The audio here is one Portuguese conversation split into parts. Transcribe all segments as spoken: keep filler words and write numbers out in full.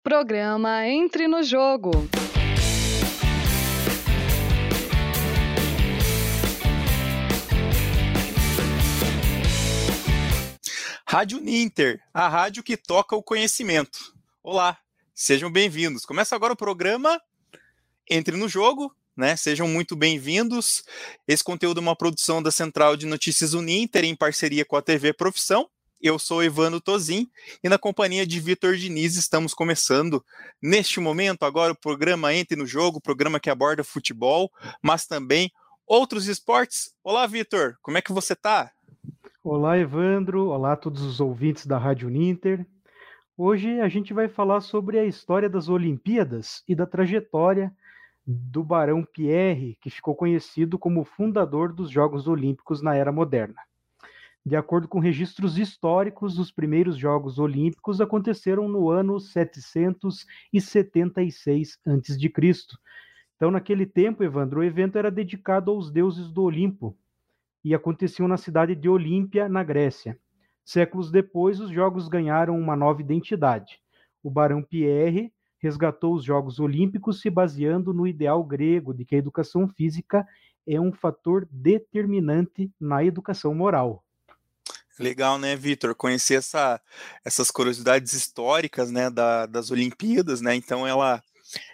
Programa Entre no Jogo. Rádio Uninter, a rádio que toca o conhecimento. Olá, sejam bem-vindos. Começa agora o programa Entre no Jogo, né? Sejam muito bem-vindos. Esse conteúdo é uma produção da Central de Notícias Uninter em parceria com a T V Profissão. Eu sou Evandro Tozin e na companhia de Vitor Diniz estamos começando neste momento agora o programa Entre no Jogo, programa que aborda futebol, mas também outros esportes. Olá, Vitor, como é que você está? Olá, Evandro. Olá a todos os ouvintes da Rádio Uninter. Hoje a gente vai falar sobre a história das Olimpíadas e da trajetória do Barão Pierre, que ficou conhecido como fundador dos Jogos Olímpicos na Era Moderna. De acordo com registros históricos, os primeiros Jogos Olímpicos aconteceram no ano setecentos e setenta e seis antes de Cristo. Então, naquele tempo, Evandro, o evento era dedicado aos deuses do Olimpo e aconteciam na cidade de Olímpia, na Grécia. Séculos depois, os Jogos ganharam uma nova identidade. O Barão Pierre resgatou os Jogos Olímpicos se baseando no ideal grego de que a educação física é um fator determinante na educação moral. Legal, né, Vitor? Conhecer essa, essas curiosidades históricas, né, da, das Olimpíadas, né? Então ela,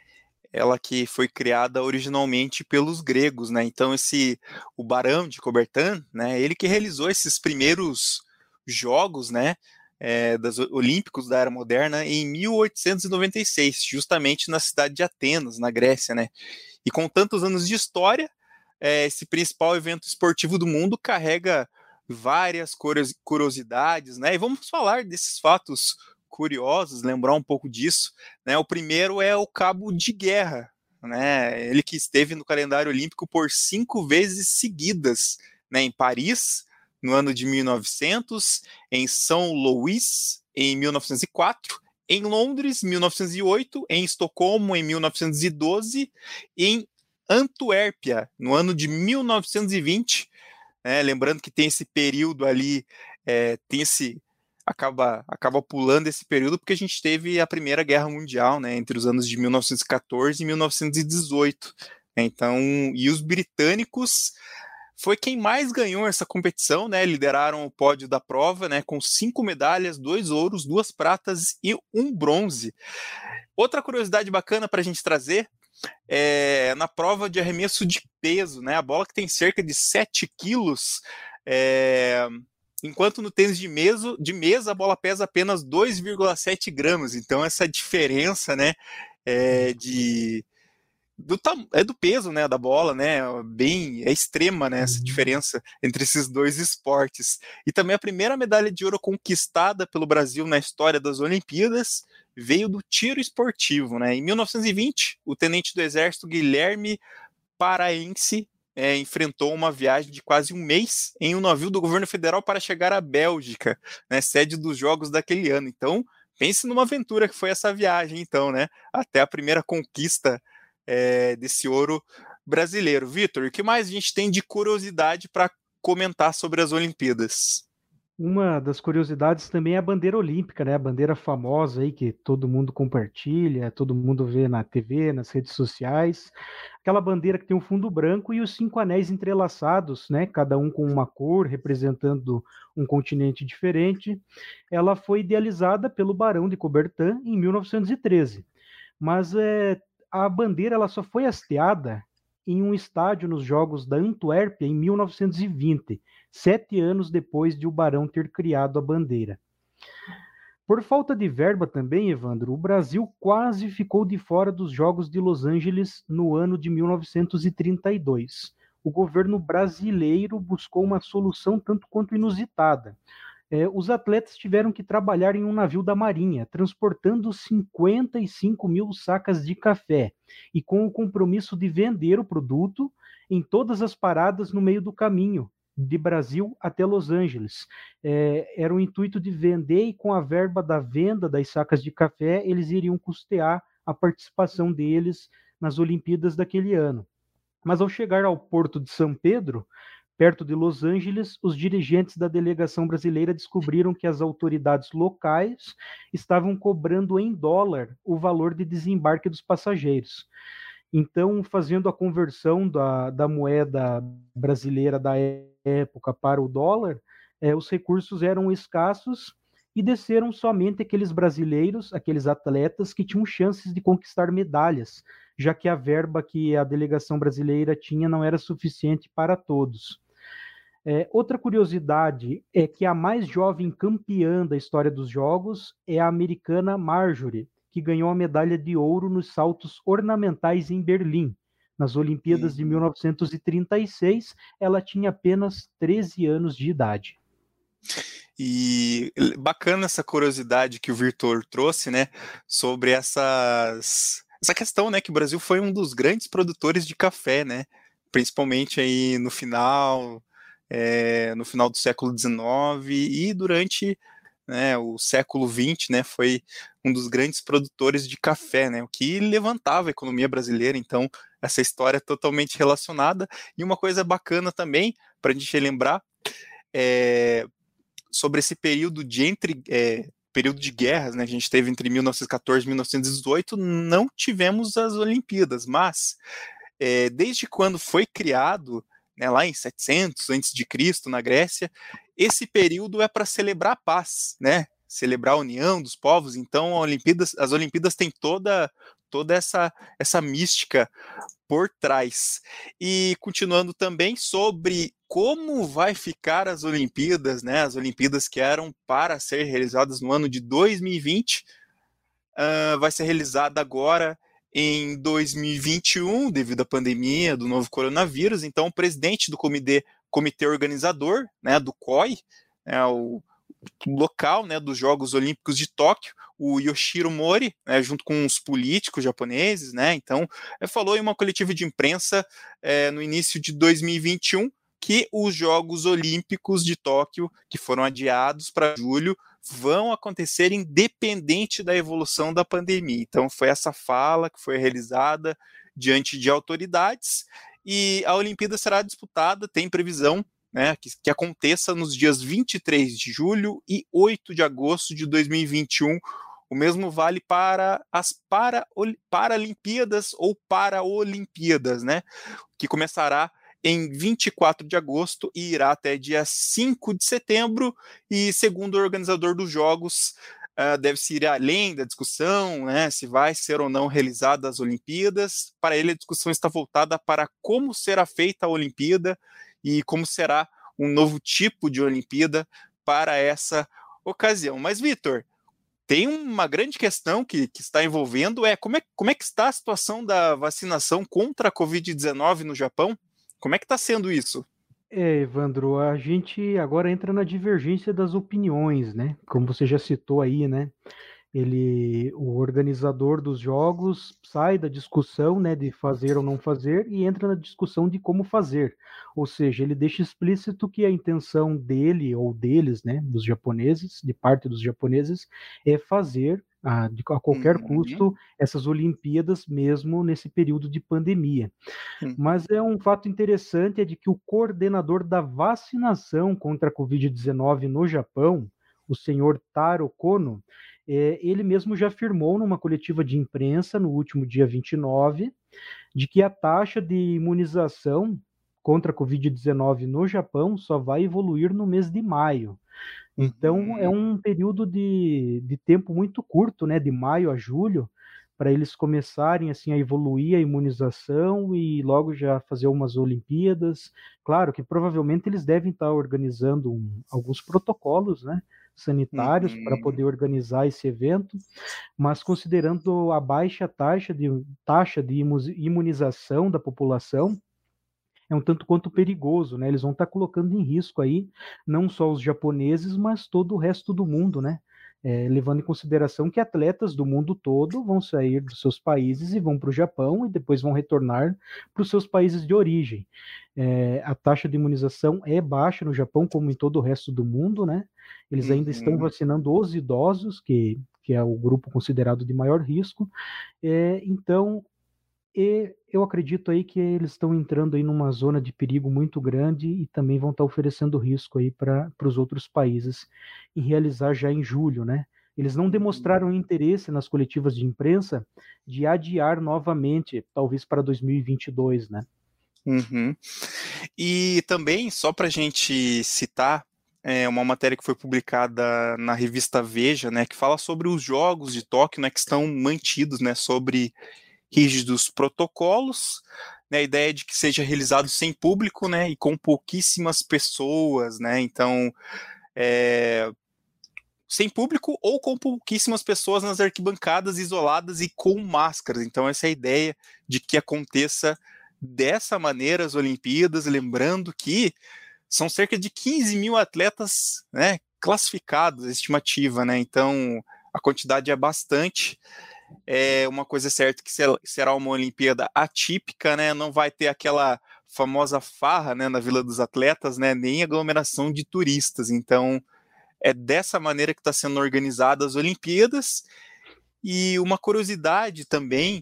ela que foi criada originalmente pelos gregos, né? Então esse o Barão de Coubertin, né? Ele que realizou esses primeiros jogos, né? É, das Olímpicos da Era Moderna em mil oitocentos e noventa e seis, justamente na cidade de Atenas, na Grécia, né? E com tantos anos de história, é, esse principal evento esportivo do mundo carrega várias curiosidades, né? E vamos falar desses fatos curiosos, lembrar um pouco disso, né? O primeiro é o Cabo de Guerra, né? Ele que esteve no calendário olímpico por cinco vezes seguidas, né? Em Paris, no ano de mil e novecentos, em São Luís, em mil novecentos e quatro, em Londres, mil novecentos e oito, em Estocolmo, em mil novecentos e doze, e em Antuérpia, no ano de mil novecentos e vinte. É, lembrando que tem esse período ali, é, tem esse acaba, acaba pulando esse período porque a gente teve a Primeira Guerra Mundial, né, entre os anos de mil novecentos e quatorze e mil novecentos e dezoito. Então, e os britânicos foi quem mais ganhou essa competição, né? Lideraram o pódio da prova, né, com cinco medalhas, dois ouros, duas pratas e um bronze. Outra curiosidade bacana para a gente trazer é, na prova de arremesso de peso, né? A bola que tem cerca de sete quilos, é, enquanto no tênis de mesa, de mesa a bola pesa apenas dois vírgula sete gramas. Então essa diferença, né, é, de do, é do peso, né, da bola, né, bem é extrema, né, essa diferença entre esses dois esportes. E também a primeira medalha de ouro conquistada pelo Brasil na história das Olimpíadas veio do tiro esportivo, né? Em mil novecentos e vinte, o tenente do Exército Guilherme Paraense é, enfrentou uma viagem de quase um mês em um navio do governo federal para chegar à Bélgica, né, sede dos Jogos daquele ano. Então, pense numa aventura que foi essa viagem, então, né? Até a primeira conquista é, desse ouro brasileiro. Vitor, o que mais a gente tem de curiosidade para comentar sobre as Olimpíadas? Uma das curiosidades também é a bandeira olímpica, né? A bandeira famosa aí que todo mundo compartilha, todo mundo vê na T V, nas redes sociais. Aquela bandeira que tem um fundo branco e os cinco anéis entrelaçados, né? Cada um com uma cor, representando um continente diferente. Ela foi idealizada pelo Barão de Coubertin em mil novecentos e treze. Mas é, a bandeira ela só foi hasteada em um estádio nos Jogos da Antuérpia em mil novecentos e vinte, sete anos depois de o Barão ter criado a bandeira. Por falta de verba também, Evandro, o Brasil quase ficou de fora dos Jogos de Los Angeles no ano de mil novecentos e trinta e dois. O governo brasileiro buscou uma solução tanto quanto inusitada. É, os atletas tiveram que trabalhar em um navio da Marinha, transportando cinquenta e cinco mil sacas de café, e com o compromisso de vender o produto em todas as paradas no meio do caminho, de Brasil até Los Angeles. É, era o intuito de vender, e com a verba da venda das sacas de café, eles iriam custear a participação deles nas Olimpíadas daquele ano. Mas ao chegar ao porto de São Pedro, perto de Los Angeles, os dirigentes da delegação brasileira descobriram que as autoridades locais estavam cobrando em dólar o valor de desembarque dos passageiros. Então, fazendo a conversão da, da moeda brasileira da época para o dólar, eh, os recursos eram escassos e desceram somente aqueles brasileiros, aqueles atletas que tinham chances de conquistar medalhas, já que a verba que a delegação brasileira tinha não era suficiente para todos. É, outra curiosidade é que a mais jovem campeã da história dos Jogos é a americana Marjorie, que ganhou a medalha de ouro nos saltos ornamentais em Berlim. Nas Olimpíadas de mil novecentos e trinta e seis, ela tinha apenas treze anos de idade. E bacana essa curiosidade que o Vitor trouxe, né, sobre essas, essa questão, né, que o Brasil foi um dos grandes produtores de café, né, principalmente aí no final, é, no final do século dezenove e durante, né, o século vinte, né, foi um dos grandes produtores de café, né, o que levantava a economia brasileira. Então essa história é totalmente relacionada. E uma coisa bacana também, para a gente lembrar, é sobre esse período de entre é, período de guerras, né, que a gente teve entre mil novecentos e quatorze e mil novecentos e dezoito, não tivemos as Olimpíadas, mas é, desde quando foi criado, né, lá em setecentos antes de Cristo, na Grécia, esse período é para celebrar a paz, né, celebrar a união dos povos. Então a Olimpíadas, as Olimpíadas têm toda, toda essa, essa mística por trás. E continuando também sobre como vai ficar as Olimpíadas, né? As Olimpíadas que eram para ser realizadas no ano de dois mil e vinte, uh, vai ser realizada agora em dois mil e vinte e um, devido à pandemia do novo coronavírus. Então, o presidente do comitê, comitê organizador, né, do C O I, né, o local, né, dos Jogos Olímpicos de Tóquio, o Yoshiro Mori, né, junto com os políticos japoneses, né, então, falou em uma coletiva de imprensa é, no início de dois mil e vinte e um que os Jogos Olímpicos de Tóquio, que foram adiados para julho, vão acontecer independente da evolução da pandemia. Então, foi essa fala que foi realizada diante de autoridades, e a Olimpíada será disputada, tem previsão, né, que, que aconteça nos dias vinte e três de julho e oito de agosto de dois mil e vinte e um. O mesmo vale para as para, Paralimpíadas ou Paraolimpíadas, né, que começará em vinte e quatro de agosto e irá até dia cinco de setembro, e segundo o organizador dos Jogos, uh, deve-se ir além da discussão, né, se vai ser ou não realizada as Olimpíadas. Para ele, a discussão está voltada para como será feita a Olimpíada e como será um novo tipo de Olimpíada para essa ocasião. Mas, Vitor, tem uma grande questão que, que está envolvendo, é como, é como é que está a situação da vacinação contra a covid dezenove no Japão? Como é que está sendo isso? É, Evandro, a gente agora entra na divergência das opiniões, né? Como você já citou aí, né? Ele, o organizador dos jogos sai da discussão, né, de fazer ou não fazer e entra na discussão de como fazer. Ou seja, ele deixa explícito que a intenção dele ou deles, né, dos japoneses, de parte dos japoneses, é fazer a, de, a qualquer uhum. custo essas Olimpíadas mesmo nesse período de pandemia. Uhum. Mas é um fato interessante é de que o coordenador da vacinação contra a covid dezenove no Japão, o senhor Taro Kono, é, ele mesmo já afirmou numa coletiva de imprensa no último dia vinte e nove de que a taxa de imunização contra a covid dezenove no Japão só vai evoluir no mês de maio. Então, uhum. é um período de, de tempo muito curto, né, de maio a julho, para eles começarem assim a evoluir a imunização e logo já fazer umas Olimpíadas. Claro que provavelmente eles devem estar organizando um, alguns protocolos, né, sanitários uhum. para poder organizar esse evento, mas considerando a baixa taxa de, taxa de imunização da população, é um tanto quanto perigoso, né? Eles vão estar colocando em risco aí não só os japoneses, mas todo o resto do mundo, né? É, levando em consideração que atletas do mundo todo vão sair dos seus países e vão para o Japão e depois vão retornar para os seus países de origem. É, a taxa de imunização é baixa no Japão, como em todo o resto do mundo, né? Eles ainda uhum. estão vacinando os idosos, que, que é o grupo considerado de maior risco. É, então, e eu acredito aí que eles estão entrando aí numa zona de perigo muito grande e também vão estar oferecendo risco aí para os outros países em realizar já em julho, né? Eles não demonstraram interesse nas coletivas de imprensa de adiar novamente, talvez para dois mil e vinte e dois, né? Uhum. E também, só para a gente citar, é uma matéria que foi publicada na revista Veja, né, que fala sobre os Jogos de Tóquio, né, que estão mantidos, né, sobre rígidos protocolos, né, a ideia de que seja realizado sem público, né, e com pouquíssimas pessoas, né, então, é, sem público ou com pouquíssimas pessoas nas arquibancadas isoladas e com máscaras. Então essa é a ideia de que aconteça dessa maneira as Olimpíadas, lembrando que são cerca de quinze mil atletas, né, classificados, a estimativa, né, então a quantidade é bastante. É uma coisa certa que será uma Olimpíada atípica, né, não vai ter aquela famosa farra, né, na Vila dos Atletas, né, nem aglomeração de turistas, então é dessa maneira que está sendo organizadas as Olimpíadas. E uma curiosidade também,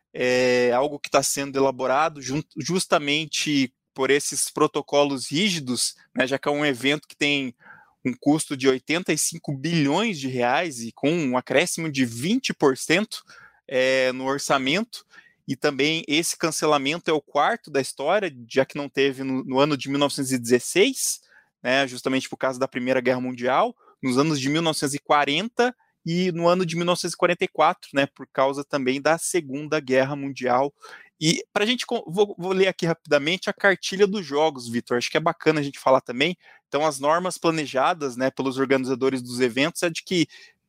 é algo que está sendo elaborado justamente por esses protocolos rígidos, né, já que é um evento que tem um custo de oitenta e cinco bilhões de reais e com um acréscimo de vinte por cento é, no orçamento, e também esse cancelamento é o quarto da história, já que não teve no, no ano de mil novecentos e dezesseis, né, justamente por causa da Primeira Guerra Mundial, nos anos de mil novecentos e quarenta e no ano de mil novecentos e quarenta e quatro, né, por causa também da Segunda Guerra Mundial. E para a gente, vou, vou ler aqui rapidamente a cartilha dos jogos, Vitor, acho que é bacana a gente falar também. Então, as normas planejadas, né, pelos organizadores dos eventos é de que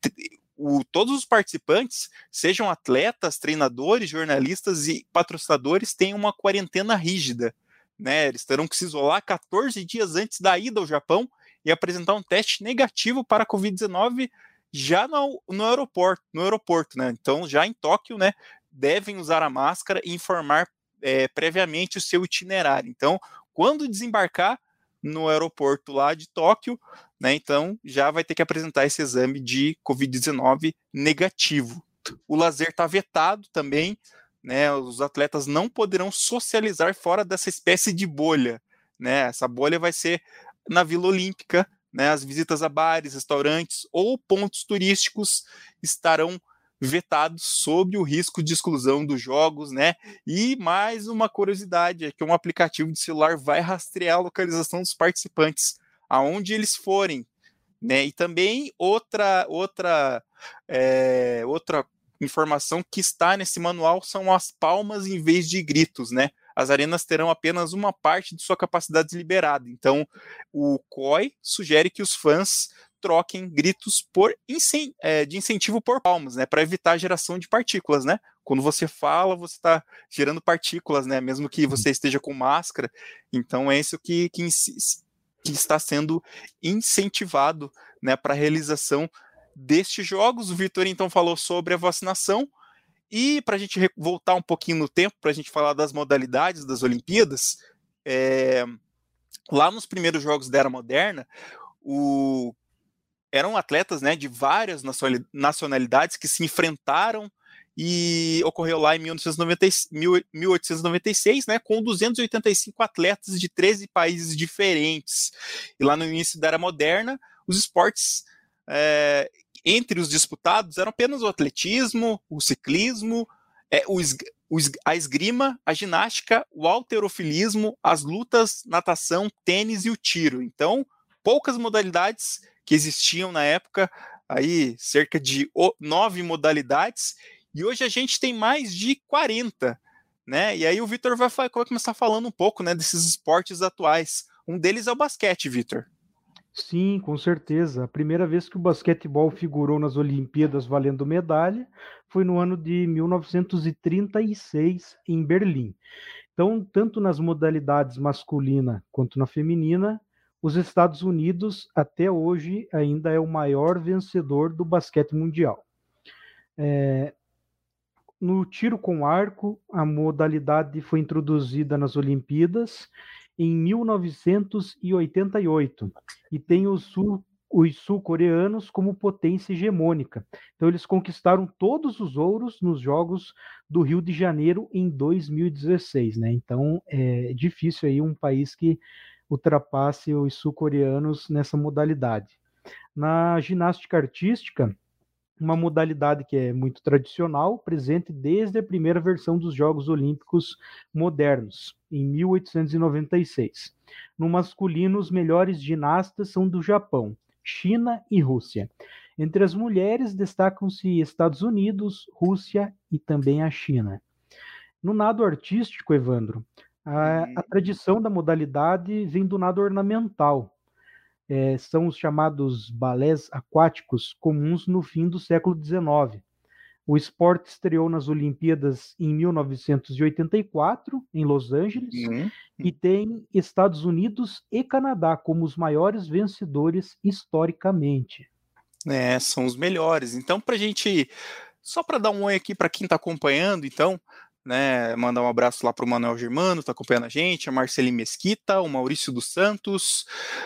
o, todos os participantes, sejam atletas, treinadores, jornalistas e patrocinadores, tenham uma quarentena rígida, né, eles terão que se isolar quatorze dias antes da ida ao Japão e apresentar um teste negativo para a covid dezenove já no, no aeroporto, no aeroporto, né? Então, já em Tóquio, né, devem usar a máscara e informar é, previamente o seu itinerário. Então, quando desembarcar no aeroporto lá de Tóquio, né, então já vai ter que apresentar esse exame de covid dezenove negativo. O lazer está vetado também, né? Os atletas não poderão socializar fora dessa espécie de bolha, né? Essa bolha vai ser na Vila Olímpica, né? As visitas a bares, restaurantes ou pontos turísticos estarão vetados sob o risco de exclusão dos jogos, né? E mais uma curiosidade é que um aplicativo de celular vai rastrear a localização dos participantes, aonde eles forem, né? E também outra outra é, outra informação que está nesse manual são as palmas em vez de gritos, né? As arenas terão apenas uma parte de sua capacidade liberada. Então, o C O I sugere que os fãs troquem gritos por incen- é, de incentivo por palmas, né? Para evitar a geração de partículas, né? Quando você fala, você está gerando partículas, né? Mesmo que você esteja com máscara. Então, é isso que, que, que está sendo incentivado, né, para a realização destes jogos. O Vitor, então, falou sobre a vacinação. E para a gente voltar um pouquinho no tempo, para a gente falar das modalidades das Olimpíadas, é, lá nos primeiros Jogos da Era Moderna, o, eram atletas, né, de várias nacionalidades que se enfrentaram, e ocorreu lá em mil oitocentos e noventa e seis, né, com duzentos e oitenta e cinco atletas de treze países diferentes. E lá no início da Era Moderna, os esportes é, entre os disputados eram apenas o atletismo, o ciclismo, é, o, o, a esgrima, a ginástica, o halterofilismo, as lutas, natação, tênis e o tiro. Então, poucas modalidades que existiam na época, aí cerca de nove modalidades, e hoje a gente tem mais de quarenta, né? E aí o Vitor vai, vai começar falando um pouco, né, desses esportes atuais. Um deles é o basquete, Vitor. Sim, com certeza. A primeira vez que o basquetebol figurou nas Olimpíadas valendo medalha foi no ano de mil novecentos e trinta e seis, em Berlim. Então, tanto nas modalidades masculina quanto na feminina, os Estados Unidos, até hoje, ainda é o maior vencedor do basquete mundial. É... No tiro com arco, a modalidade foi introduzida nas Olimpíadas em mil novecentos e oitenta e oito e tem o sul os sul-coreanos como potência hegemônica. Então, eles conquistaram todos os ouros nos Jogos do Rio de Janeiro em dois mil e dezesseis, né? Então, é difícil aí um país que ultrapasse os sul-coreanos nessa modalidade. Na ginástica artística, uma modalidade que é muito tradicional, presente desde a primeira versão dos Jogos Olímpicos modernos, em mil oitocentos e noventa e seis. No masculino, os melhores ginastas são do Japão, China e Rússia. Entre as mulheres destacam-se Estados Unidos, Rússia e também a China. No nado artístico, Evandro, a, a tradição da modalidade vem do nado ornamental. É, são os chamados balés aquáticos comuns no fim do século dezenove. O esporte estreou nas Olimpíadas em mil novecentos e oitenta e quatro, em Los Angeles, uhum. e tem Estados Unidos e Canadá como os maiores vencedores historicamente. É, são os melhores. Então, para a gente, só para dar um oi aqui para quem está acompanhando, então, né, mandar um abraço lá para o Manuel Germano, está acompanhando a gente, a Marceline Mesquita, o Maurício dos Santos,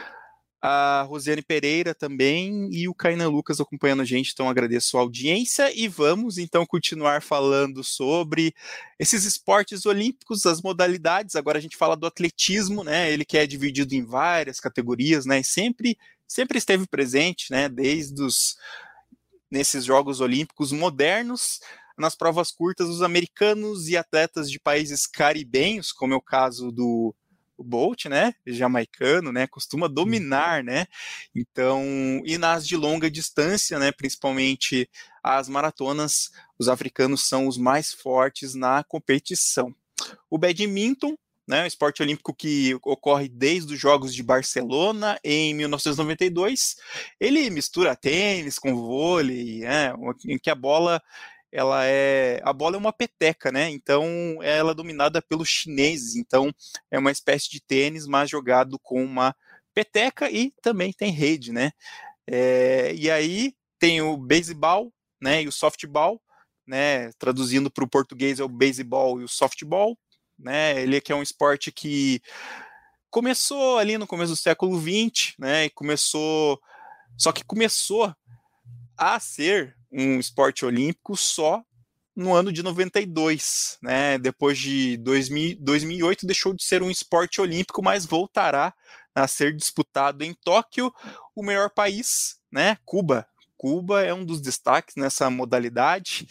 a Rosiane Pereira também e o Kainan Lucas acompanhando a gente, então agradeço a audiência e vamos então continuar falando sobre esses esportes olímpicos, as modalidades. Agora a gente fala do atletismo, né, ele que é dividido em várias categorias, né, e sempre, sempre esteve presente, né, desde os, nesses Jogos Olímpicos modernos. Nas provas curtas, os americanos e atletas de países caribenhos, como é o caso do o Bolt, né, jamaicano, né, costuma dominar, né, então, e nas de longa distância, né, principalmente as maratonas, os africanos são os mais fortes na competição. O badminton, né, um esporte olímpico que ocorre desde os Jogos de Barcelona em mil novecentos e noventa e dois, ele mistura tênis com vôlei, né, em que a bola ela é, a bola é uma peteca, né, então ela é dominada pelos chineses, então é uma espécie de tênis, mas jogado com uma peteca e também tem rede, né, é, e aí tem o beisebol, né, e o softball, né, traduzindo para o português é o beisebol e o softball, né, ele que é um esporte que começou ali no começo do século vinte, né, e começou, só que começou a ser um esporte olímpico só no ano de noventa e dois, né? Depois de dois mil, dois mil e oito deixou de ser um esporte olímpico, mas voltará a ser disputado em Tóquio. O melhor país, né? Cuba. Cuba é um dos destaques nessa modalidade.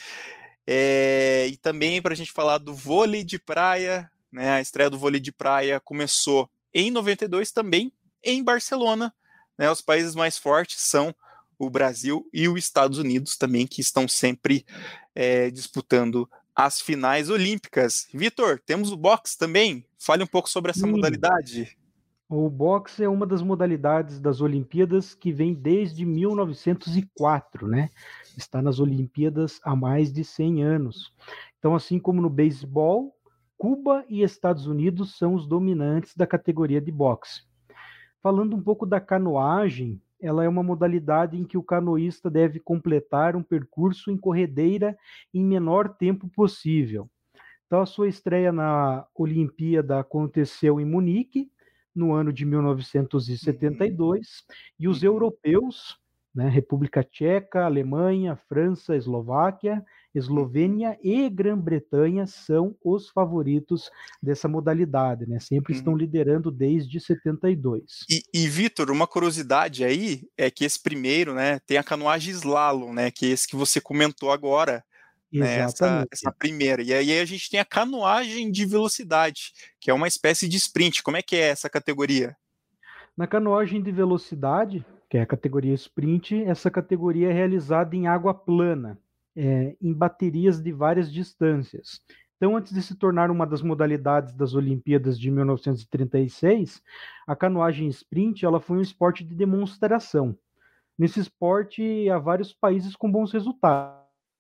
É, e também para a gente falar do vôlei de praia, né? A estreia do vôlei de praia começou em noventa e dois também em Barcelona, né? Os países mais fortes são o Brasil e os Estados Unidos também, que estão sempre é, disputando as finais olímpicas. Vitor, temos o boxe também? Fale um pouco sobre essa Sim. modalidade. O boxe é uma das modalidades das Olimpíadas que vem desde mil novecentos e quatro, né? Está nas Olimpíadas há mais de cem anos. Então, assim como no beisebol, Cuba e Estados Unidos são os dominantes da categoria de boxe. Falando um pouco da canoagem, ela é uma modalidade em que o canoísta deve completar um percurso em corredeira em menor tempo possível. Então, a sua estreia na Olimpíada aconteceu em Munique, no ano de mil novecentos e setenta e dois, e os europeus, né, República Tcheca, Alemanha, França, Eslováquia, Eslovênia e Grã-Bretanha são os favoritos dessa modalidade, né? Sempre uhum. estão liderando desde setenta e dois. E, e Vitor, uma curiosidade aí é que esse primeiro, né, tem a canoagem slalom, né, que é esse que você comentou agora, né, essa, essa primeira. E aí a gente tem a canoagem de velocidade, que é uma espécie de sprint. Como é que é essa categoria? Na canoagem de velocidade, que é a categoria sprint, essa categoria é realizada em água plana, é, em baterias de várias distâncias. Então, antes de se tornar uma das modalidades das Olimpíadas de mil novecentos e trinta e seis, a canoagem sprint ela foi um esporte de demonstração. Nesse esporte, há vários países com bons resultados,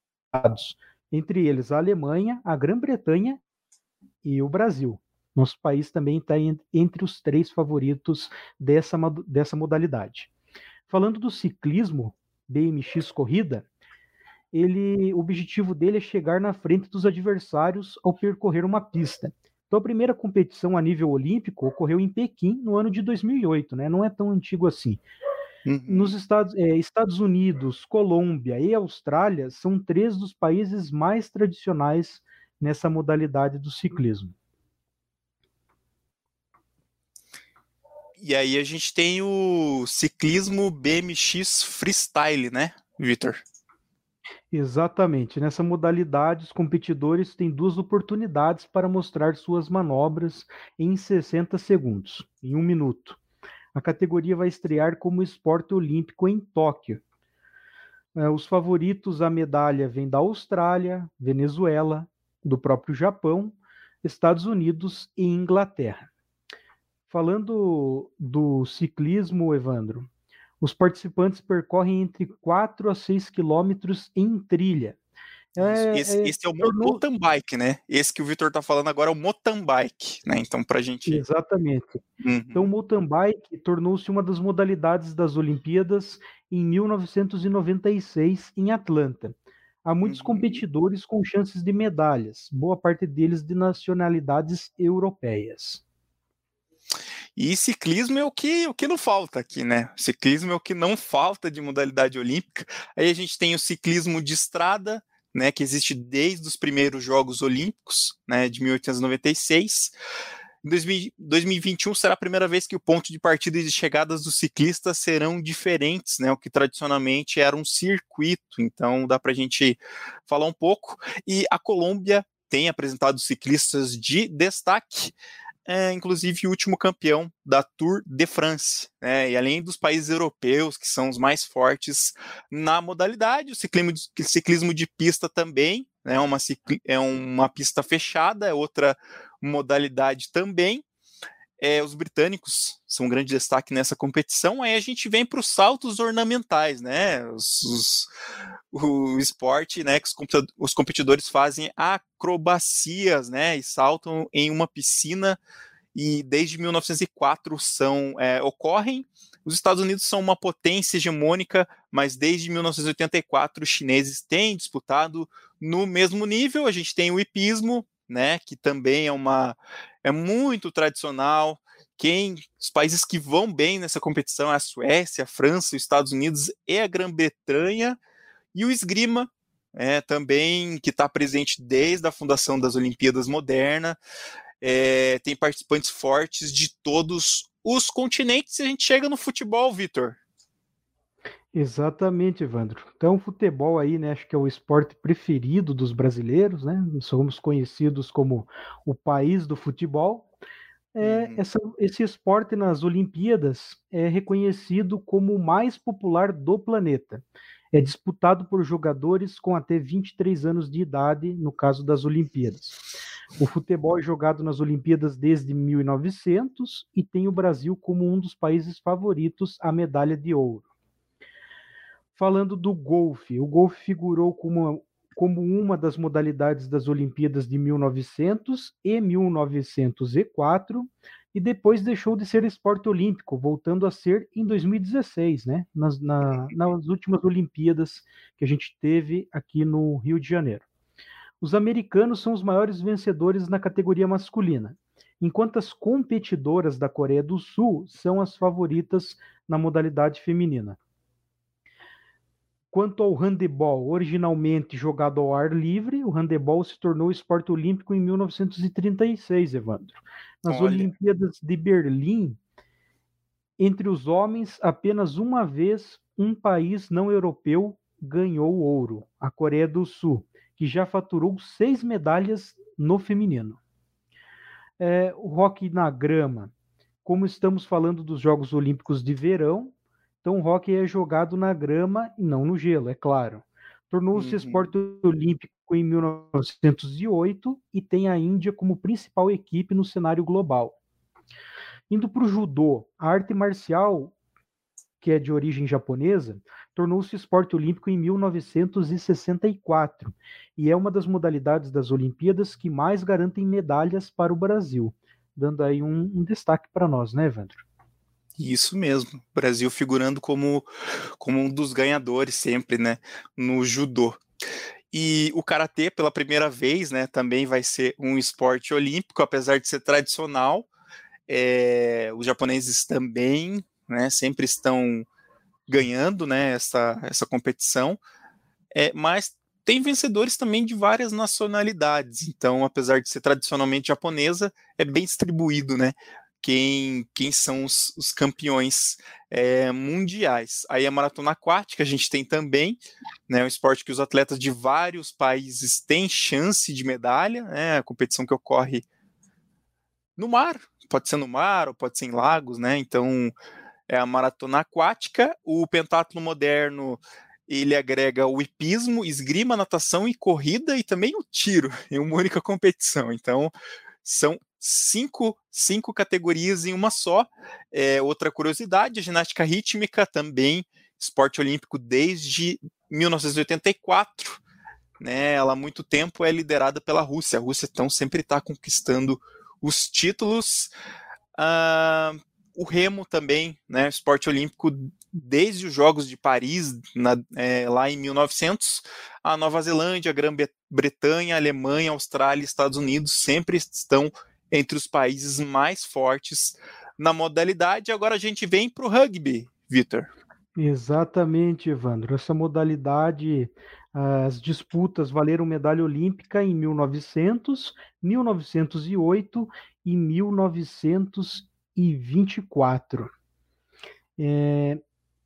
entre eles a Alemanha, a Grã-Bretanha e o Brasil. Nosso país também está entre os três favoritos dessa, dessa modalidade. Falando do ciclismo, B M X Corrida, ele, o objetivo dele é chegar na frente dos adversários ao percorrer uma pista. Então, a primeira competição a nível olímpico ocorreu em Pequim no ano de dois mil e oito, né? Não é tão antigo assim. Uhum. Nos Estados, é, Estados Unidos, Colômbia e Austrália são três dos países mais tradicionais nessa modalidade do ciclismo. E aí a gente tem o ciclismo B M X Freestyle, né, Vitor? Exatamente. Nessa modalidade, os competidores têm duas oportunidades para mostrar suas manobras em sessenta segundos, em um minuto. A categoria vai estrear como esporte olímpico em Tóquio. Os favoritos à medalha vêm da Austrália, Venezuela, do próprio Japão, Estados Unidos e Inglaterra. Falando do ciclismo, Evandro, os participantes percorrem entre quatro a seis quilômetros em trilha. É, esse, é, esse é o tornou... mountain bike, né? Esse que o Vitor está falando agora é o mountain bike, né? Então, para a gente... Exatamente. Uhum. Então, o mountain bike tornou-se uma das modalidades das Olimpíadas em mil novecentos e noventa e seis, em Atlanta. Há muitos uhum. competidores com chances de medalhas, boa parte deles de nacionalidades europeias. E ciclismo é o que, o que não falta aqui, né? Ciclismo é o que não falta de modalidade olímpica. Aí a gente tem o ciclismo de estrada, né, que existe desde os primeiros Jogos Olímpicos, né, de mil oitocentos e noventa e seis. Em dois mil e vinte e um será a primeira vez que o ponto de partida e de chegadas dos ciclistas serão diferentes, né, o que tradicionalmente era um circuito. Então dá para a gente falar um pouco. E a Colômbia tem apresentado ciclistas de destaque, É, inclusive o último campeão da Tour de France, né? E além dos países europeus, que são os mais fortes na modalidade, o ciclismo de, ciclismo de pista também, né? uma, é uma pista fechada, é outra modalidade também. É, os britânicos são um grande destaque nessa competição. Aí a gente vem para os saltos ornamentais, né? Os, os, o esporte, né? Que os, os competidores fazem acrobacias, né? E saltam em uma piscina. E desde mil novecentos e quatro são, é, ocorrem. Os Estados Unidos são uma potência hegemônica, mas desde mil novecentos e oitenta e quatro os chineses têm disputado no mesmo nível. A gente tem o hipismo, né, que também é uma é muito tradicional. Quem os países que vão bem nessa competição é a Suécia, a França, os Estados Unidos e a Grã-Bretanha. E o esgrima, é, também, que está presente desde a fundação das Olimpíadas modernas. É, tem participantes fortes de todos os continentes. E a gente chega no futebol, Vitor. Exatamente, Evandro. Então, o futebol aí, né, acho que é o esporte preferido dos brasileiros, né? Somos conhecidos como o país do futebol. É, uhum. essa, esse esporte nas Olimpíadas é reconhecido como o mais popular do planeta. É disputado por jogadores com até vinte e três anos de idade, no caso das Olimpíadas. O futebol é jogado nas Olimpíadas desde mil e novecentos e tem o Brasil como um dos países favoritos à medalha de ouro. Falando do golfe, o golfe figurou como, como uma das modalidades das Olimpíadas de mil e novecentos e mil novecentos e quatro e depois deixou de ser esporte olímpico, voltando a ser em dois mil e dezesseis, né? nas, na, nas últimas Olimpíadas que a gente teve aqui no Rio de Janeiro. Os americanos são os maiores vencedores na categoria masculina, enquanto as competidoras da Coreia do Sul são as favoritas na modalidade feminina. Quanto ao handebol, originalmente jogado ao ar livre, o handebol se tornou esporte olímpico em mil novecentos e trinta e seis, Evandro. Nas Olha. Olimpíadas de Berlim, entre os homens, apenas uma vez um país não europeu ganhou ouro, a Coreia do Sul, que já faturou seis medalhas no feminino. É, o hóquei na grama, como estamos falando dos Jogos Olímpicos de Verão, então, o hóquei é jogado na grama e não no gelo, é claro. Tornou-se uhum. esporte olímpico em mil novecentos e oito e tem a Índia como principal equipe no cenário global. Indo para o judô, a arte marcial, que é de origem japonesa, tornou-se esporte olímpico em mil novecentos e sessenta e quatro e é uma das modalidades das Olimpíadas que mais garantem medalhas para o Brasil, dando aí um, um destaque para nós, né, Evandro? Isso mesmo, o Brasil figurando como, como um dos ganhadores sempre, né, no judô. E o karatê, pela primeira vez, né, também vai ser um esporte olímpico, apesar de ser tradicional. É, os japoneses também, né, sempre estão ganhando, né, essa, essa competição, é, mas tem vencedores também de várias nacionalidades, então apesar de ser tradicionalmente japonesa, é bem distribuído, né, quem, quem são os, os campeões é, mundiais. Aí a maratona aquática a gente tem também, né, um esporte que os atletas de vários países têm chance de medalha, né, a competição que ocorre no mar, pode ser no mar ou pode ser em lagos, né, então é a maratona aquática. O pentatlo moderno, ele agrega o hipismo, esgrima, natação e corrida, e também o tiro em uma única competição. Então, são cinco, cinco categorias em uma só. É, outra curiosidade, a ginástica rítmica, também esporte olímpico desde mil novecentos e oitenta e quatro. Né, ela há muito tempo é liderada pela Rússia. A Rússia, então, sempre está conquistando os títulos. Ah, o remo também, né, esporte olímpico desde os Jogos de Paris, na, é, lá em mil e novecentos, a Nova Zelândia, a Grã-Bretanha, a Alemanha, a Austrália e Estados Unidos sempre estão entre os países mais fortes na modalidade. Agora a gente vem para o rugby, Vitor. Exatamente, Evandro. Essa modalidade, as disputas valeram medalha olímpica em mil e novecentos, mil novecentos e oito e mil novecentos e vinte e quatro. É,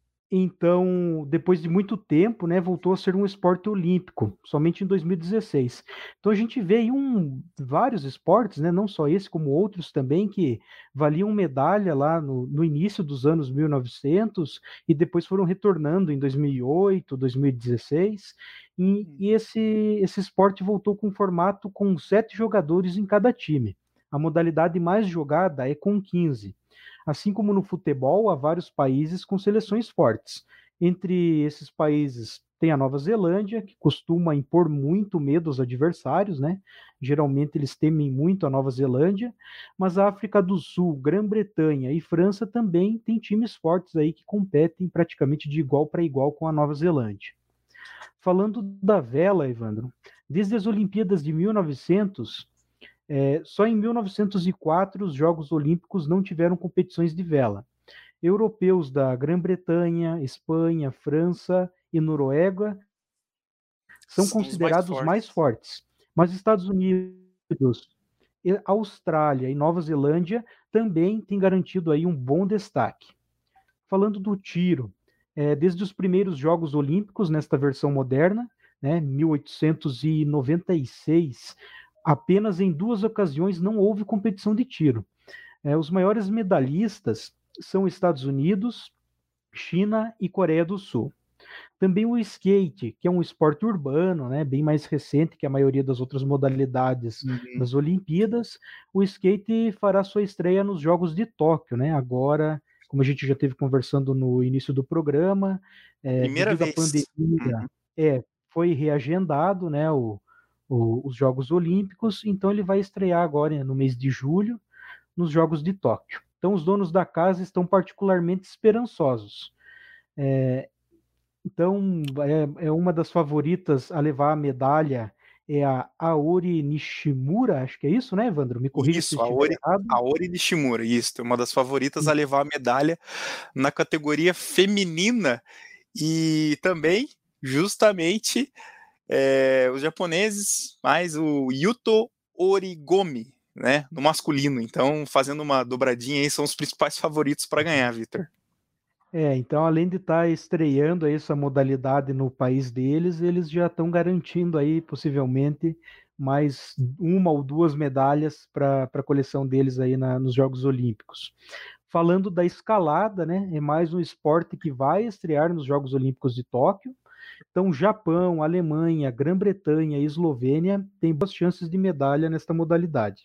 então, depois de muito tempo, né, voltou a ser um esporte olímpico, somente em dois mil e dezesseis. Então a gente vê aí um, vários esportes, né, não só esse, como outros também, que valiam medalha lá no, no início dos anos mil e novecentos e depois foram retornando em dois mil e oito, dois mil e dezesseis, e, e esse, esse esporte voltou com um formato com sete jogadores em cada time. A modalidade mais jogada é com quinze. Assim como no futebol, há vários países com seleções fortes. Entre esses países tem a Nova Zelândia, que costuma impor muito medo aos adversários, né? Geralmente eles temem muito a Nova Zelândia, mas a África do Sul, Grã-Bretanha e França também têm times fortes aí que competem praticamente de igual para igual com a Nova Zelândia. Falando da vela, Evandro, desde as Olimpíadas de mil e novecentos, É, só em mil novecentos e quatro os Jogos Olímpicos não tiveram competições de vela. Europeus da Grã-Bretanha, Espanha, França e Noruega são, são considerados mais fortes. mais fortes, mas Estados Unidos, Austrália e Nova Zelândia também têm garantido aí um bom destaque. Falando do tiro, é, desde os primeiros Jogos Olímpicos nesta versão moderna, né, mil oitocentos e noventa e seis, apenas em duas ocasiões não houve competição de tiro. É, os maiores medalhistas são Estados Unidos, China e Coreia do Sul. Também o skate, que é um esporte urbano, né, bem mais recente que a maioria das outras modalidades uhum. das Olimpíadas. O skate fará sua estreia nos Jogos de Tóquio, né, agora, como a gente já esteve conversando no início do programa, é, Primeira devido vez. à pandemia, uhum. é, foi reagendado, né, o O, os Jogos Olímpicos, então ele vai estrear agora no mês de julho nos Jogos de Tóquio. Então os donos da casa estão particularmente esperançosos. É, então é, é uma das favoritas a levar a medalha é a Aori Nishimura, acho que é isso, né, Evandro? Me corrija isso, se estiver Aori, errado. Aori Nishimura, isso, é uma das favoritas a levar a medalha na categoria feminina e também, justamente, É, os japoneses, mais o Yuto Origomi, né, no masculino. Então, fazendo uma dobradinha aí, são os principais favoritos para ganhar, Vitor. É, então, além de estar tá estreando aí essa modalidade no país deles, eles já estão garantindo aí, possivelmente, mais uma ou duas medalhas para a coleção deles aí na, nos Jogos Olímpicos. Falando da escalada, né, é mais um esporte que vai estrear nos Jogos Olímpicos de Tóquio. Então, Japão, Alemanha, Grã-Bretanha e Eslovênia têm boas chances de medalha nesta modalidade.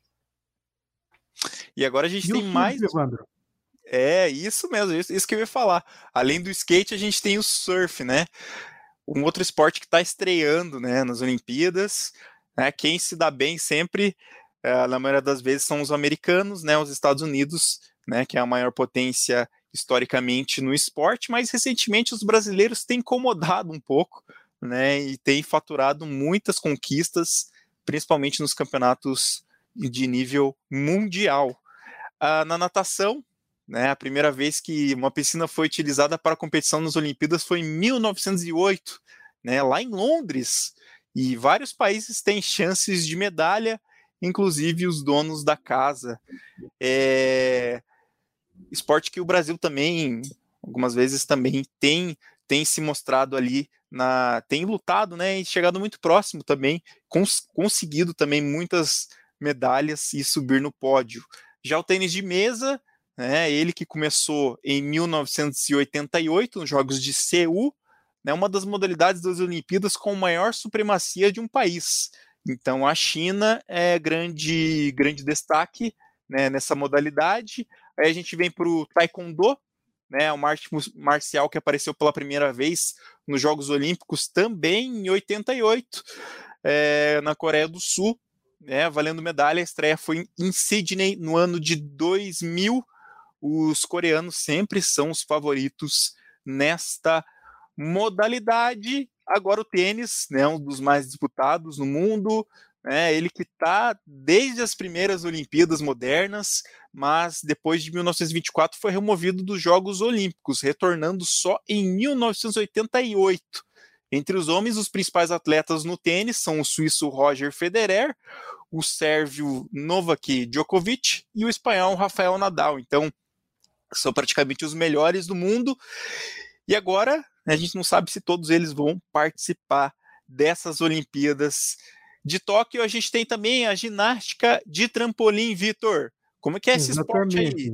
E agora a gente e tem mais... Evandro? É, isso mesmo, isso, isso que eu ia falar. Além do skate, a gente tem o surf, né? Um outro esporte que está estreando, né, nas Olimpíadas. Né? Quem se dá bem sempre, é, na maioria das vezes, são os americanos, né? Os Estados Unidos, né? Que é a maior potência historicamente no esporte, mas recentemente os brasileiros têm incomodado um pouco, né, e têm faturado muitas conquistas, principalmente nos campeonatos de nível mundial. Ah, na natação, né? A primeira vez que uma piscina foi utilizada para a competição nas Olimpíadas foi em mil novecentos e oito, né? Lá em Londres. E vários países têm chances de medalha, inclusive os donos da casa. É... Esporte que o Brasil também, algumas vezes também tem, tem se mostrado ali, na, tem lutado, né, e chegado muito próximo também, cons, conseguido também muitas medalhas e subir no pódio. Já o tênis de mesa, né, ele que começou em mil novecentos e oitenta e oito, nos Jogos de Seul, né, uma das modalidades das Olimpíadas com maior supremacia de um país. Então a China é grande, grande destaque, né, nessa modalidade. Aí a gente vem para o Taekwondo, né, uma arte marcial que apareceu pela primeira vez nos Jogos Olímpicos também em oitenta e oito, é, na Coreia do Sul, né, valendo medalha. A estreia foi em Sydney no ano de dois mil. Os coreanos sempre são os favoritos nesta modalidade. Agora o tênis, né, um dos mais disputados no mundo, né, ele que está desde as primeiras Olimpíadas modernas, mas depois de mil novecentos e vinte e quatro foi removido dos Jogos Olímpicos, retornando só em mil novecentos e oitenta e oito. Entre os homens, os principais atletas no tênis são o suíço Roger Federer, o sérvio Novak Djokovic e o espanhol Rafael Nadal. Então, são praticamente os melhores do mundo. E agora, a gente não sabe se todos eles vão participar dessas Olimpíadas de Tóquio. A gente tem também a ginástica de trampolim, Vitor. Como é que é esse esporte aí?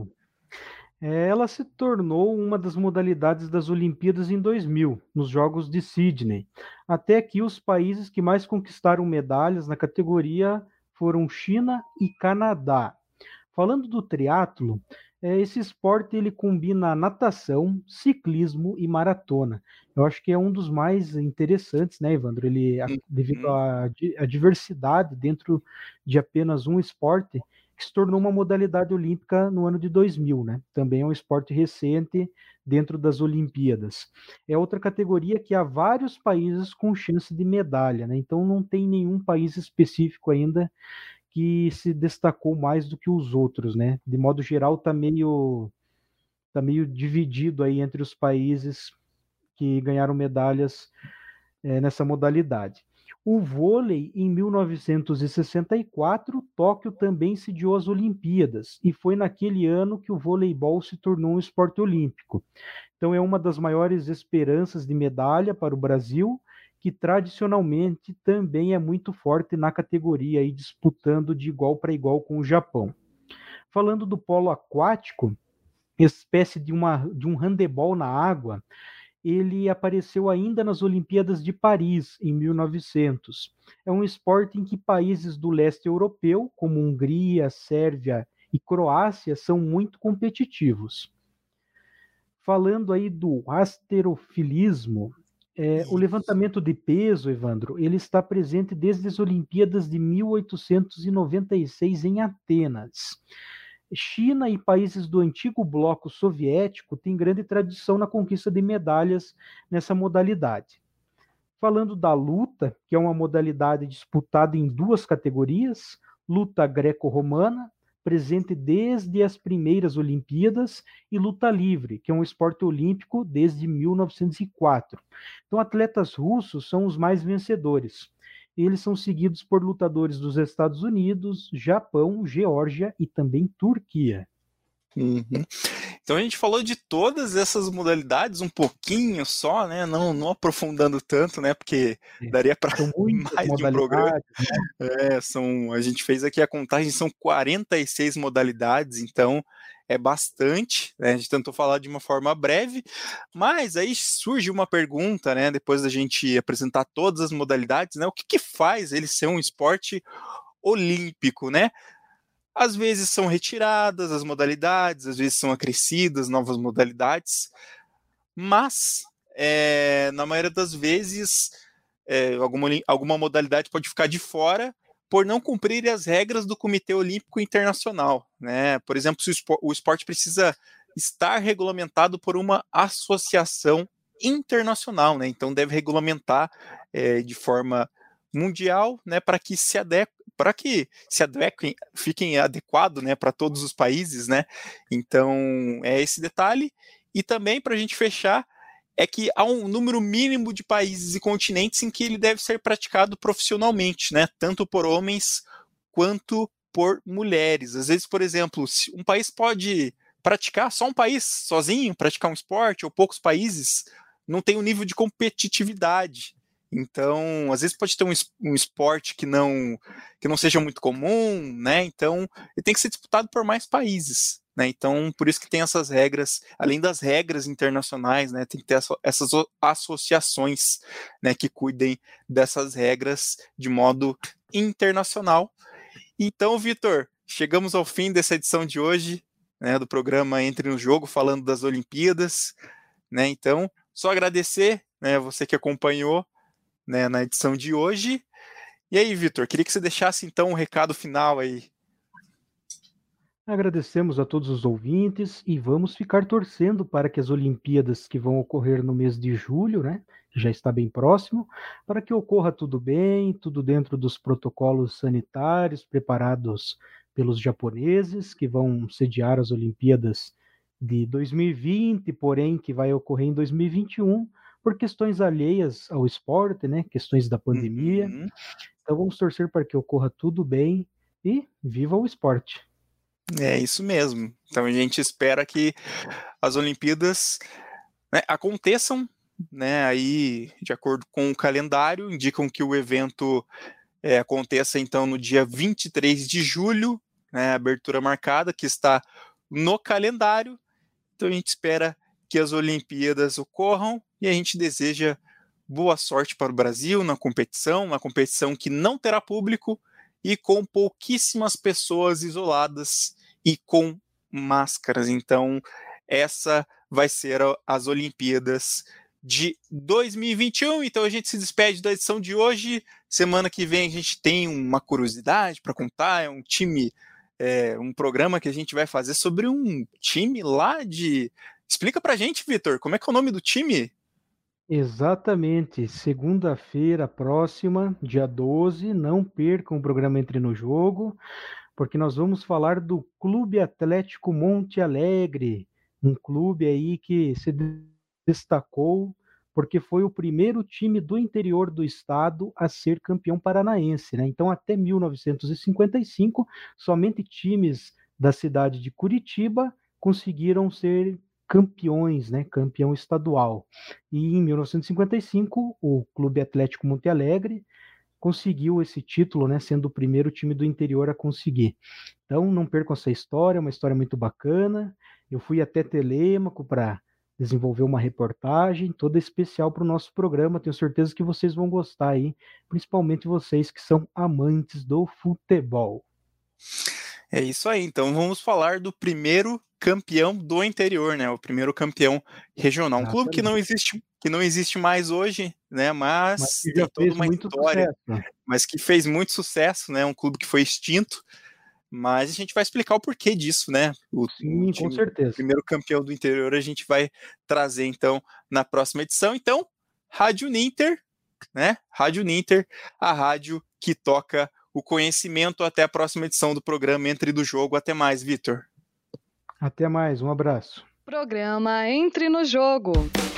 Ela se tornou uma das modalidades das Olimpíadas em dois mil, nos Jogos de Sydney. Até aqui, os países que mais conquistaram medalhas na categoria foram China e Canadá. Falando do triatlo, esse esporte ele combina natação, ciclismo e maratona. Eu acho que é um dos mais interessantes, né, Evandro? Ele, devido à, à diversidade dentro de apenas um esporte, que se tornou uma modalidade olímpica no ano de dois mil, né? Também é um esporte recente dentro das Olimpíadas. É outra categoria que há vários países com chance de medalha, né? Então não tem nenhum país específico ainda que se destacou mais do que os outros, né? De modo geral, tá meio, tá meio dividido aí entre os países que ganharam medalhas é, nessa modalidade. O vôlei, em mil novecentos e sessenta e quatro, Tóquio também sediou as Olimpíadas, e foi naquele ano que o voleibol se tornou um esporte olímpico. Então é uma das maiores esperanças de medalha para o Brasil, que tradicionalmente também é muito forte na categoria, aí, disputando de igual para igual com o Japão. Falando do polo aquático, espécie de, uma, de um handebol na água, ele apareceu ainda nas Olimpíadas de Paris, em mil e novecentos. É um esporte em que países do leste europeu, como Hungria, Sérvia e Croácia, são muito competitivos. Falando aí do halterofilismo, é, o levantamento de peso, Evandro, ele está presente desde as Olimpíadas de mil oitocentos e noventa e seis em Atenas. China e países do antigo bloco soviético têm grande tradição na conquista de medalhas nessa modalidade. Falando da luta, que é uma modalidade disputada em duas categorias, luta greco-romana, presente desde as primeiras Olimpíadas, e luta livre, que é um esporte olímpico desde mil novecentos e quatro. Então, atletas russos são os mais vencedores. Eles são seguidos por lutadores dos Estados Unidos, Japão, Geórgia e também Turquia. Uhum. Então a gente falou de todas essas modalidades um pouquinho só, né? Não, não aprofundando tanto, né? Porque é, daria para mais de um programa. Né? É, são, a gente fez aqui a contagem, são quarenta e seis modalidades, então é bastante, né? A gente tentou falar de uma forma breve, mas aí surge uma pergunta, né? Depois da gente apresentar todas as modalidades, né? O que, que faz ele ser um esporte olímpico, né? Às vezes são retiradas as modalidades, às vezes são acrescidas novas modalidades, mas é, na maioria das vezes é, alguma, alguma modalidade pode ficar de fora por não cumprir as regras do Comitê Olímpico Internacional, né? Por exemplo, se o esporte precisa estar regulamentado por uma associação internacional, né? Então deve regulamentar é, de forma mundial, né, para que se adeque para que se adequem, fiquem adequados, né, para todos os países, né? Então, é esse detalhe. E também, para a gente fechar, é que há um número mínimo de países e continentes em que ele deve ser praticado profissionalmente, né? Tanto por homens quanto por mulheres. Às vezes, por exemplo, um país pode praticar, só um país sozinho, praticar um esporte, ou poucos países, não tem um nível de competitividade. Então, às vezes pode ter um, um esporte que não, que não seja muito comum, né? Então, ele tem que ser disputado por mais países, né? Então, por isso que tem essas regras, além das regras internacionais, né? Tem que ter essa, essas associações, né, que cuidem dessas regras de modo internacional. Então, Vitor, chegamos ao fim dessa edição de hoje, né, do programa Entre no Jogo, falando das Olimpíadas, né? Então, só agradecer, né, você que acompanhou, né, na edição de hoje. E aí, Vitor, queria que você deixasse então um recado final aí. Agradecemos a todos os ouvintes e vamos ficar torcendo para que as Olimpíadas que vão ocorrer no mês de julho, né, que já está bem próximo, para que ocorra tudo bem, tudo dentro dos protocolos sanitários preparados pelos japoneses, que vão sediar as Olimpíadas de dois mil e vinte, porém que vai ocorrer em dois mil e vinte e um, por questões alheias ao esporte, né, questões da pandemia. Uhum. Então vamos torcer para que ocorra tudo bem e viva o esporte. É isso mesmo. Então a gente espera que as Olimpíadas, né, aconteçam, né, aí de acordo com o calendário, indicam que o evento é, aconteça então no dia vinte e três de julho, né, abertura marcada, que está no calendário. Então a gente espera que as Olimpíadas ocorram e a gente deseja boa sorte para o Brasil na competição, uma competição que não terá público e com pouquíssimas pessoas isoladas e com máscaras. Então, essa vai ser as Olimpíadas de dois mil e vinte e um. Então, a gente se despede da edição de hoje. Semana que vem a gente tem uma curiosidade para contar, é um time, é, um programa que a gente vai fazer sobre um time lá de... Explica pra gente, Vitor, como é que é o nome do time? Exatamente, segunda-feira próxima, dia doze, não percam o programa Entre no Jogo, porque nós vamos falar do Clube Atlético Monte Alegre, um clube aí que se destacou porque foi o primeiro time do interior do estado a ser campeão paranaense, né? Então, até mil novecentos e cinquenta e cinco, somente times da cidade de Curitiba conseguiram ser campeões, né? Campeão estadual. E em mil novecentos e cinquenta e cinco, o Clube Atlético Monte Alegre conseguiu esse título, né, sendo o primeiro time do interior a conseguir. Então, não percam essa história, é uma história muito bacana. Eu fui até Telêmaco para desenvolver uma reportagem toda especial para o nosso programa. Tenho certeza que vocês vão gostar aí, principalmente vocês que são amantes do futebol. É isso aí, então vamos falar do primeiro campeão do interior, né? O primeiro campeão regional. Um Exatamente. clube que não existe, que não existe mais hoje, né? Mas, mas que tem já toda fez uma muito história, sucesso. Mas que fez muito sucesso, né? Um clube que foi extinto. Mas a gente vai explicar o porquê disso, né? O, Sim, o time, com certeza. O primeiro campeão do interior a gente vai trazer, então, na próxima edição. Então, Rádio Ninter, né? Rádio Ninter, a rádio que toca o conhecimento. Até a próxima edição do programa Entre do Jogo. Até mais, Vitor. Até mais, um abraço. Programa Entre no Jogo.